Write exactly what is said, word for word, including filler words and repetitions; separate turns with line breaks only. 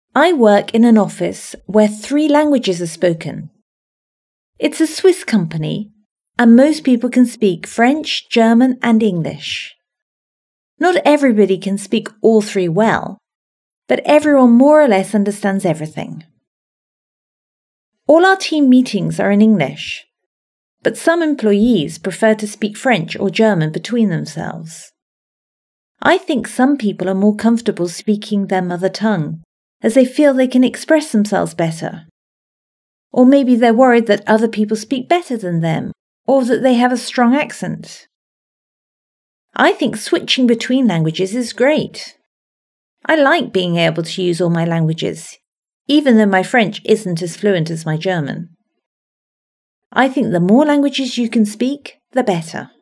I work in an office where three languages are spoken. It's a Swiss company, and most people can speak French, German, and English. Not everybody can speak all three well, but everyone more or less understands everything. All our team meetings are in English, but some employees prefer to speak French or German between themselves. I think some people are more comfortable speaking their mother tongue, as they feel they can express themselves better. Or maybe they're worried that other people speak better than them, or that they have a strong accent. I think switching between languages is great. I like being able to use all my languages, even though my French isn't as fluent as my German. I think the more languages you can speak, the better.